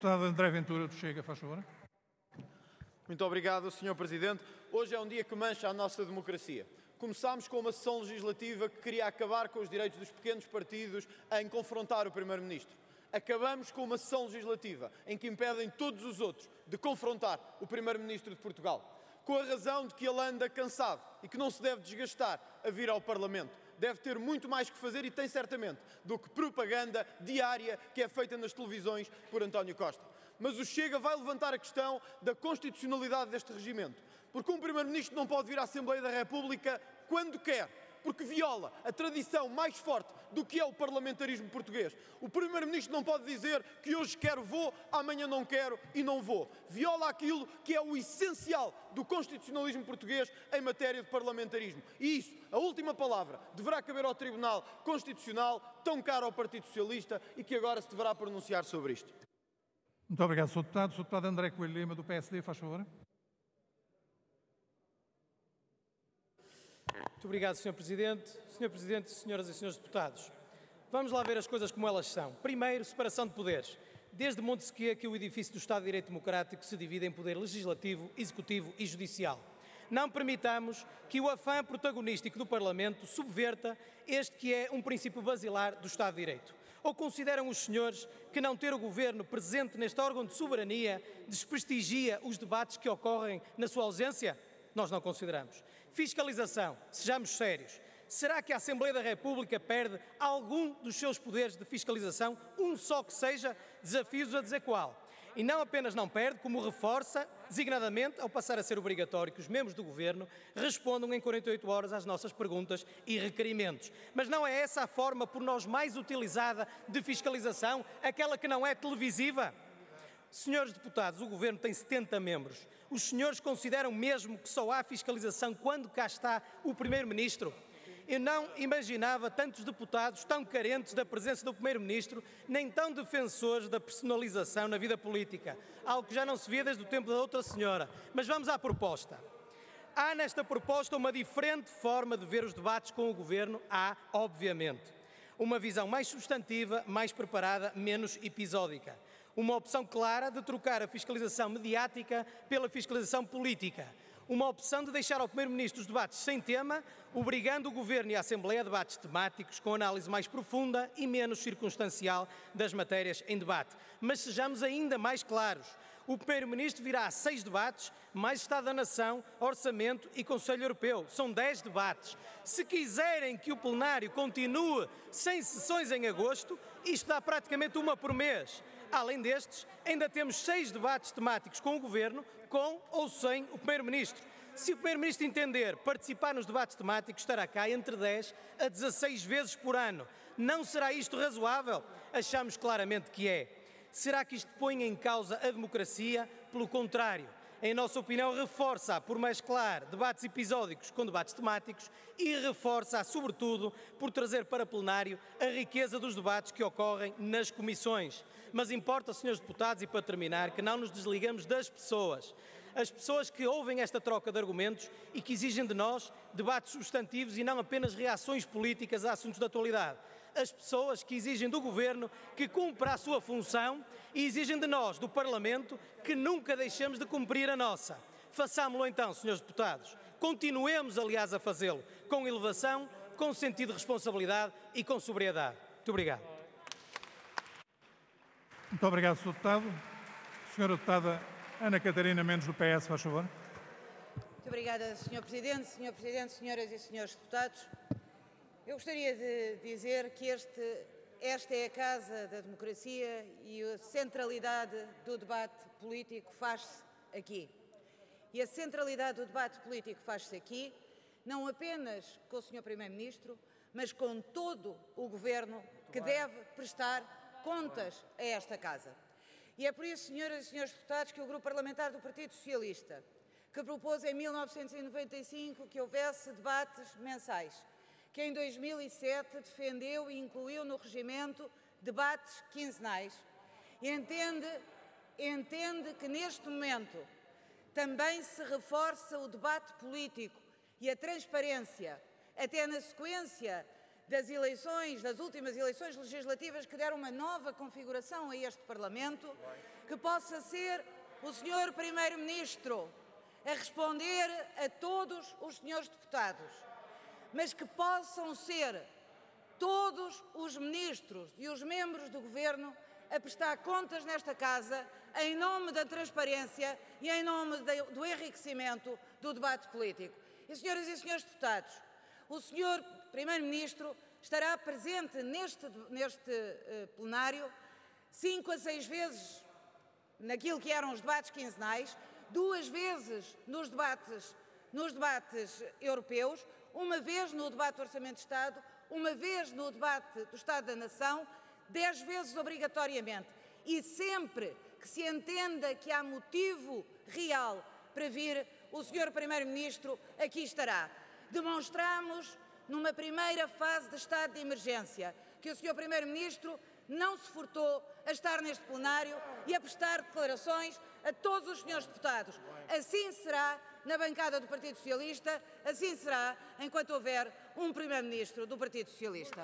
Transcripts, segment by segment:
Deputado André Ventura do Chega, faz favor. Muito obrigado, Sr. Presidente. Hoje é um dia que mancha a nossa democracia. Começámos com uma sessão legislativa que queria acabar com os direitos dos pequenos partidos em confrontar o Primeiro-Ministro. Acabamos com uma sessão legislativa em que impedem todos os outros de confrontar o Primeiro-Ministro de Portugal, com a razão de que ele anda cansado e que não se deve desgastar a vir ao Parlamento. Deve ter muito mais que fazer, e tem certamente, do que propaganda diária que é feita nas televisões por António Costa. Mas o Chega vai levantar a questão da constitucionalidade deste regimento, porque um Primeiro-Ministro não pode vir à Assembleia da República quando quer, porque viola a tradição mais forte do que é o parlamentarismo português. O Primeiro-Ministro não pode dizer que hoje quero vou, amanhã não quero e não vou. Viola aquilo que é o essencial do constitucionalismo português em matéria de parlamentarismo. E isso, a última palavra, deverá caber ao Tribunal Constitucional, tão caro ao Partido Socialista, e que agora se deverá pronunciar sobre isto. Muito obrigado, Sr. Deputado. Sr. Deputado André Coelho Lima, do PSD, faz favor. Muito obrigado, Sr. Presidente. Sr. Presidente, senhoras e senhores deputados, vamos lá ver as coisas como elas são. Primeiro, separação de poderes. Desde Montesquieu que o edifício do Estado de Direito Democrático se divide em poder legislativo, executivo e judicial. Não permitamos que o afã protagonístico do Parlamento subverta este que é um princípio basilar do Estado de Direito. Ou consideram os senhores que não ter o Governo presente neste órgão de soberania desprestigia os debates que ocorrem na sua ausência? Nós não consideramos. Fiscalização, sejamos sérios. Será que a Assembleia da República perde algum dos seus poderes de fiscalização, um só que seja? Desafios a dizer qual. E não apenas não perde, como reforça, designadamente, ao passar a ser obrigatório que os membros do Governo respondam em 48 horas às nossas perguntas e requerimentos. Mas não é essa a forma por nós mais utilizada de fiscalização, aquela que não é televisiva? Senhores deputados, o Governo tem 70 membros. Os senhores consideram mesmo que só há fiscalização quando cá está o Primeiro-Ministro? Eu não imaginava tantos deputados tão carentes da presença do Primeiro-Ministro, nem tão defensores da personalização na vida política, algo que já não se via desde o tempo da outra senhora. Mas vamos à proposta. Há nesta proposta uma diferente forma de ver os debates com o Governo? Há, obviamente. Uma visão mais substantiva, mais preparada, menos episódica. Uma opção clara de trocar a fiscalização mediática pela fiscalização política. Uma opção de deixar ao Primeiro-Ministro os debates sem tema, obrigando o Governo e a Assembleia a debates temáticos com análise mais profunda e menos circunstancial das matérias em debate. Mas sejamos ainda mais claros. O Primeiro-Ministro virá a 6 debates, mais Estado da Nação, Orçamento e Conselho Europeu. São 10 debates. Se quiserem que o plenário continue sem sessões em agosto, isto dá praticamente uma por mês. Além destes, ainda temos 6 debates temáticos com o Governo, com ou sem o Primeiro-Ministro. Se o Primeiro-Ministro entender participar nos debates temáticos, estará cá entre 10 a 16 vezes por ano. Não será isto razoável? Achamos claramente que é. Será que isto põe em causa a democracia? Pelo contrário. Em nossa opinião, reforça, por mais claro, debates episódicos com debates temáticos e reforça, sobretudo, por trazer para plenário a riqueza dos debates que ocorrem nas comissões. Mas importa, senhores deputados, e para terminar, que não nos desligamos das pessoas. As pessoas que ouvem esta troca de argumentos e que exigem de nós debates substantivos e não apenas reações políticas a assuntos de atualidade. As pessoas que exigem do Governo que cumpra a sua função e exigem de nós, do Parlamento, que nunca deixemos de cumprir a nossa. Façámo-lo então, senhores deputados. Continuemos, aliás, a fazê-lo com elevação, com sentido de responsabilidade e com sobriedade. Muito obrigado. Muito obrigado, Sr. Deputado. Senhora Deputada Ana Catarina Mendes, do PS, faz favor. Muito obrigada, Sr. Presidente. Sr. Presidente, senhoras e senhores deputados, eu gostaria de dizer que esta é a casa da democracia e a centralidade do debate político faz-se aqui. E a centralidade do debate político faz-se aqui, não apenas com o Sr. Primeiro-Ministro, mas com todo o Governo que deve prestar contas a esta casa. E é por isso, senhoras e senhores deputados, que o Grupo Parlamentar do Partido Socialista, que propôs em 1995 que houvesse debates mensais, que em 2007 defendeu e incluiu no regimento debates quinzenais, entende que neste momento também se reforça o debate político e a transparência, até na sequência das eleições, das últimas eleições legislativas, que deram uma nova configuração a este Parlamento, que possa ser o Sr. Primeiro-Ministro a responder a todos os senhores deputados, mas que possam ser todos os ministros e os membros do Governo a prestar contas nesta Casa em nome da transparência e em nome do enriquecimento do debate político. E, senhoras e senhores deputados, o Sr. Primeiro-Ministro estará presente neste plenário 5 a 6 vezes naquilo que eram os debates quinzenais, 2 vezes nos debates europeus, 1 vez no debate do Orçamento de Estado, 1 vez no debate do Estado da Nação, 10 vezes obrigatoriamente. E sempre que se entenda que há motivo real para vir, o Sr. Primeiro-Ministro aqui estará. Demonstramos, numa primeira fase de estado de emergência, que o Sr. Primeiro-Ministro não se furtou a estar neste plenário e a prestar declarações a todos os senhores deputados. Assim será na bancada do Partido Socialista, assim será enquanto houver um Primeiro-Ministro do Partido Socialista.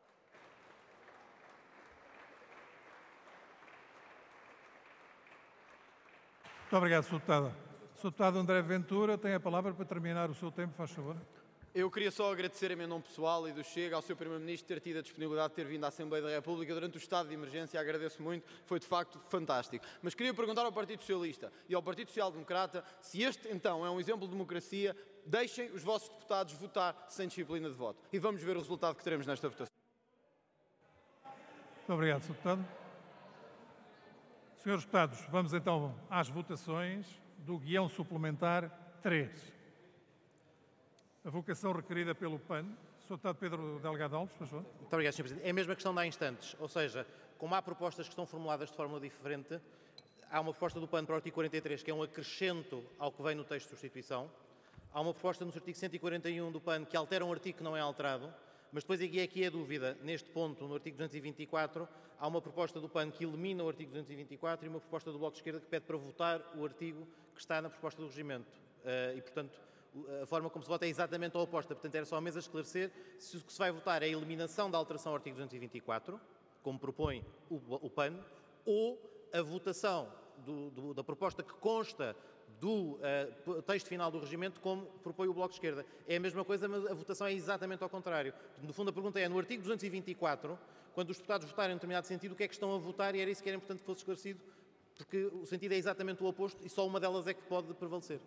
Muito obrigado, Sr. Deputada. Sr. Deputado André Ventura tem a palavra para terminar o seu tempo, faz favor. Eu queria só agradecer em meu nome pessoal e do Chega ao Sr. Primeiro-Ministro ter tido a disponibilidade de ter vindo à Assembleia da República durante o estado de emergência, agradeço muito, foi de facto fantástico. Mas queria perguntar ao Partido Socialista e ao Partido Social Democrata se este então é um exemplo de democracia, deixem os vossos deputados votar sem disciplina de voto. E vamos ver o resultado que teremos nesta votação. Muito obrigado, Sr. Deputado. Senhores Deputados, vamos então às votações do guião suplementar 3. A vocação requerida pelo PAN. Sr. Deputado Pedro Delgado Alves, por favor. Muito obrigado, Sr. Presidente. É a mesma questão de há instantes, ou seja, como há propostas que estão formuladas de forma diferente, há uma proposta do PAN para o artigo 43, que é um acrescento ao que vem no texto de substituição. Há uma proposta no artigo 141 do PAN que altera um artigo que não é alterado, mas depois aqui é a dúvida. Neste ponto, no artigo 224, há uma proposta do PAN que elimina o artigo 224 e uma proposta do Bloco de Esquerda que pede para votar o artigo que está na proposta do regimento. E, portanto, a forma como se vota é exatamente a oposta. Portanto, era só a mesa esclarecer se o que se vai votar é a eliminação da alteração ao artigo 224, como propõe o PAN, ou a votação da proposta que consta do texto final do regimento, como propõe o Bloco de Esquerda. É a mesma coisa, mas a votação é exatamente ao contrário. No fundo, a pergunta é, no artigo 224, quando os deputados votarem em determinado sentido, o que é que estão a votar? E era isso que era importante que fosse esclarecido, porque o sentido é exatamente o oposto e só uma delas é que pode prevalecer.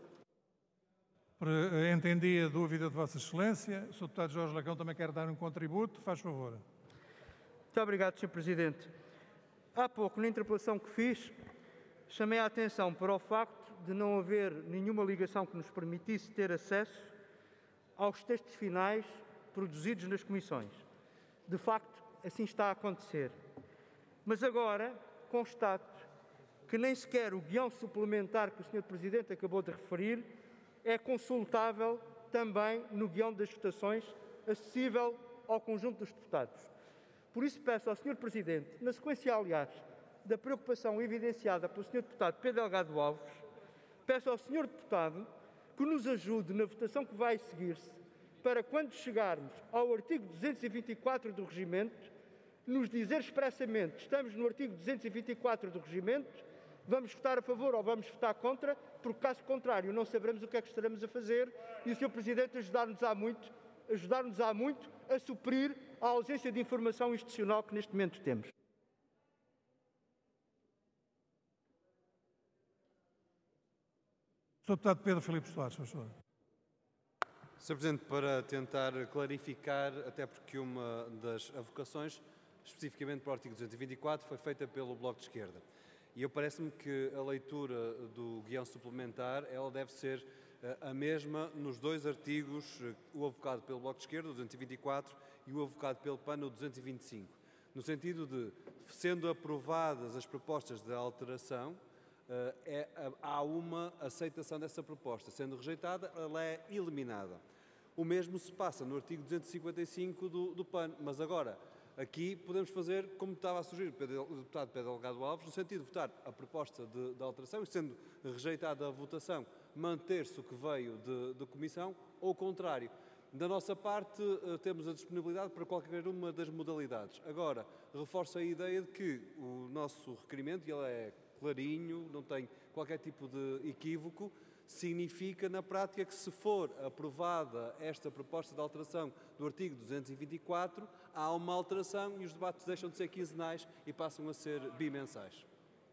Entendi a dúvida de Vossa Excelência. O Sr. Deputado Jorge Lacão também quer dar um contributo. Faz favor. Muito obrigado, Sr. Presidente. Há pouco, na interpelação que fiz, chamei a atenção para o facto de não haver nenhuma ligação que nos permitisse ter acesso aos textos finais produzidos nas comissões. De facto, assim está a acontecer. Mas agora constato que nem sequer o guião suplementar que o Sr. Presidente acabou de referir é consultável também no guião das votações, acessível ao conjunto dos deputados. Por isso peço ao Sr. Presidente, na sequência, aliás, da preocupação evidenciada pelo Sr. Deputado Pedro Delgado Alves, peço ao Sr. Deputado que nos ajude na votação que vai seguir-se para, quando chegarmos ao artigo 224 do Regimento, nos dizer expressamente que estamos no artigo 224 do Regimento, vamos votar a favor ou vamos votar contra, porque, caso contrário, não saberemos o que é que estaremos a fazer e o Sr. Presidente ajudar-nos-á muito a suprir a ausência de informação institucional que neste momento temos. Sr. Deputado Pedro Filipe Soares, por favor. Sr. Presidente, para tentar clarificar, até porque uma das avocações, especificamente para o artigo 224, foi feita pelo Bloco de Esquerda. E parece-me que a leitura do guião suplementar ela deve ser a mesma nos dois artigos, o avocado pelo Bloco de Esquerda, o 224, e o avocado pelo PAN, o 225. No sentido de, sendo aprovadas as propostas de alteração, há uma aceitação dessa proposta. Sendo rejeitada, ela é eliminada. O mesmo se passa no artigo 255 do PAN, mas agora, aqui podemos fazer como estava a sugerir o deputado Pedro Delgado Alves, no sentido de votar a proposta de alteração e, sendo rejeitada a votação, manter-se o que veio da comissão, ou o contrário. Da nossa parte, temos a disponibilidade para qualquer uma das modalidades. Agora, reforço a ideia de que o nosso requerimento, ele é clarinho, não tem qualquer tipo de equívoco, significa na prática que se for aprovada esta proposta de alteração do artigo 224, há uma alteração e os debates deixam de ser quinzenais e passam a ser bimensais.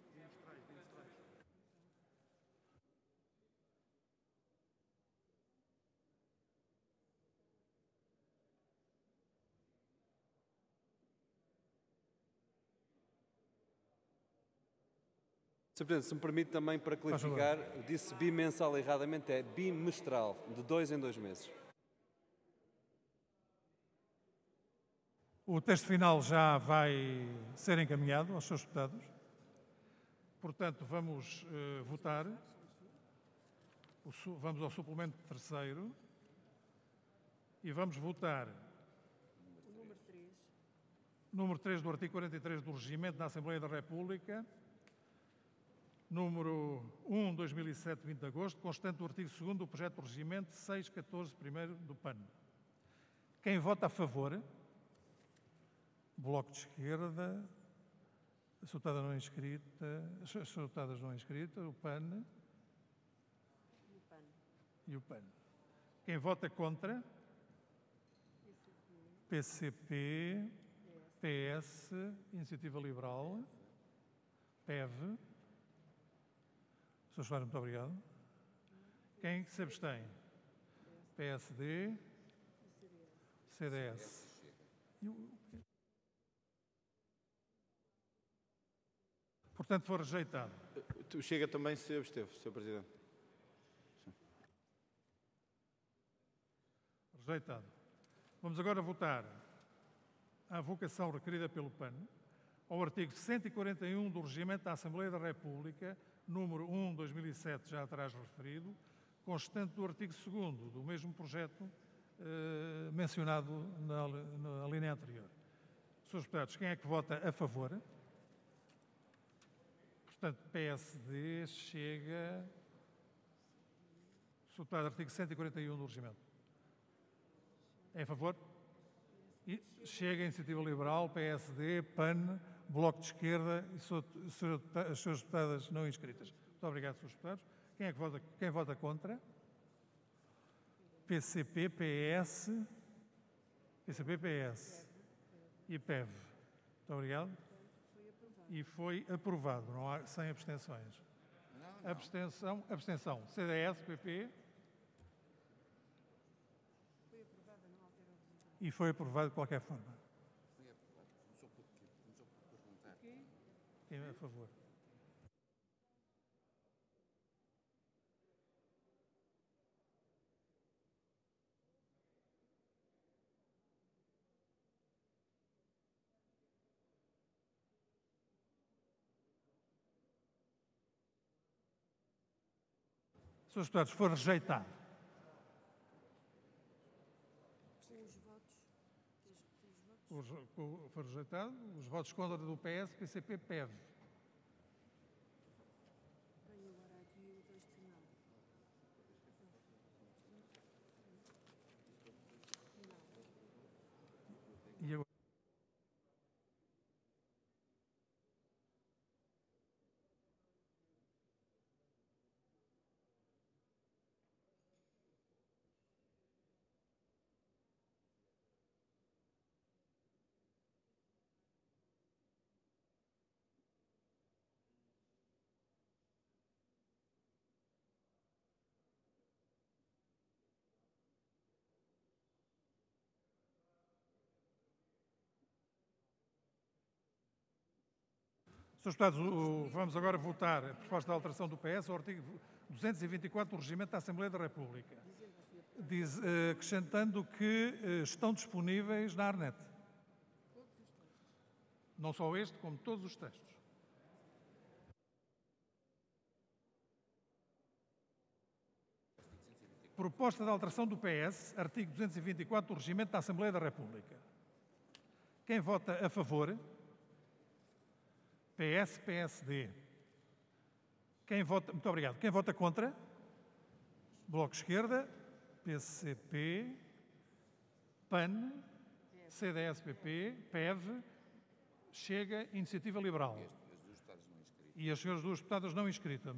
Sr. Presidente, se me permite também para clarificar, disse bimensal erradamente, é bimestral, de 2 em 2 meses. O texto final já vai ser encaminhado aos seus deputados. Portanto, vamos votar. Vamos ao suplemento terceiro. E vamos votar número 3 do artigo 43 do Regimento da Assembleia da República, número 1, 2007, 20 de agosto, constante do artigo 2º do projeto de regimento 614, 1º do PAN. Quem vota a favor? Bloco de Esquerda, as deputadas não inscritas, o PAN e o PAN. Quem vota contra? PCP, PS, Iniciativa Liberal, PEV. Sr. Soares, muito obrigado. Quem se abstém? PSD, CDS. Portanto, foi rejeitado. O Chega também se absteve, Sr. Presidente. Sim. Rejeitado. Vamos agora votar a avocação requerida pelo PAN ao artigo 141 do Regimento da Assembleia da República, número 1, 2007, já atrás referido, constante do artigo 2º do mesmo projeto mencionado na linha anterior. Senhores deputados, quem é que vota a favor? Portanto, PSD, Chega, deputado artigo 141 do Regimento. É a favor? E Chega, Iniciativa Liberal, PSD, PAN, Bloco de Esquerda e as suas deputadas não inscritas. Muito obrigado, senhores deputados. Quem vota contra? PCP, PS e PEV. Muito obrigado. E foi aprovado, não há, sem abstenções. Abstenção. CDS, PP. E foi aprovado de qualquer forma. Quem é a favor? Senhores deputados, foi rejeitado. Foi rejeitado. Os votos contra do PS, PCP, PEV. E agora? Senhores deputados, vamos agora votar a proposta de alteração do PS ao artigo 224 do Regimento da Assembleia da República, acrescentando que estão disponíveis na Arnet. Não só este, como todos os textos. Proposta de alteração do PS, artigo 224 do Regimento da Assembleia da República. Quem vota a favor? PS, PSD. Muito obrigado. Quem vota contra? Bloco de Esquerda, PCP PAN, CDS-PP, PEV, Chega, Iniciativa Liberal. E as senhoras duas deputadas não inscritas.